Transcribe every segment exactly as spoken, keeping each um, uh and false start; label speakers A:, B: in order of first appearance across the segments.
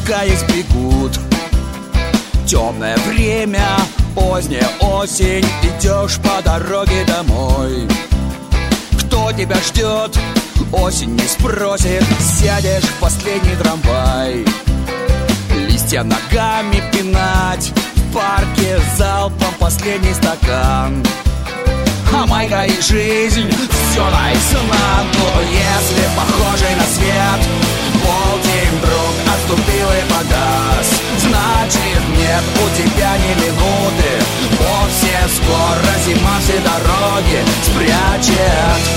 A: спотыкаясь, бегут. Темное время, поздняя осень, идешь по дороге домой. Кто тебя ждет, осень не спросит, сядешь в последний трамвай. Листья ногами пинать, в парке залпом последний стакан. А майка и жизнь, все наизнанку. Если похожий на свет, полдень вдруг отступил и погас, значит нет у тебя ни минуты. Вовсе скоро зима все дороги спрячет.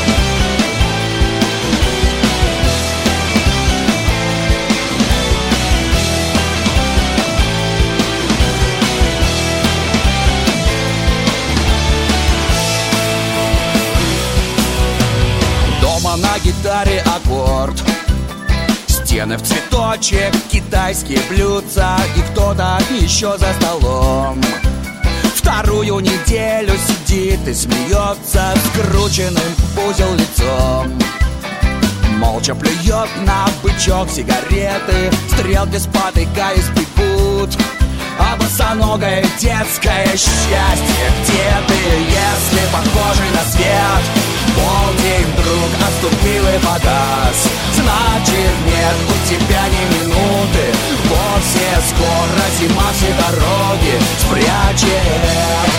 A: На гитаре аккорд, стены в цветочек, китайские блюдца и кто-то еще за столом. Вторую неделю сидит и смеется скрученным в узел лицом. Молча плюет на бычок сигареты, стрелки спотыкаясь бегут. А босоногое детское счастье, где ты, если похожий на свет? Полдень вдруг отступил и погас, значит нет у тебя ни минуты. Вовсе скоро зима все дороги спрячет.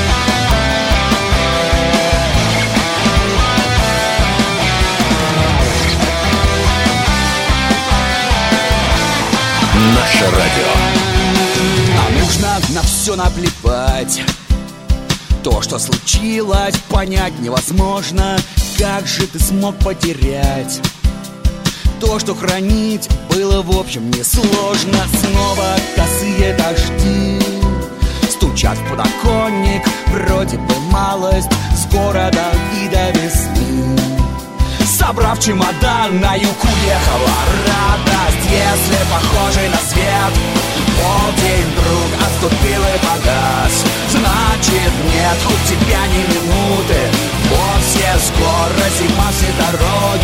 B: Наше радио.
A: А нужно на все наплевать. То, что случилось, понять невозможно. Как же ты смог потерять? То, что хранить было в общем несложно. Снова косые дожди стучат в подоконник. Вроде бы малость с города и до весны. Собрав чемодан, на юг уехала радость. Если похожий на свет, полдень вдруг отступил и погас, значит нет у тебя ни минуты. Вовсе скоро зима все дороги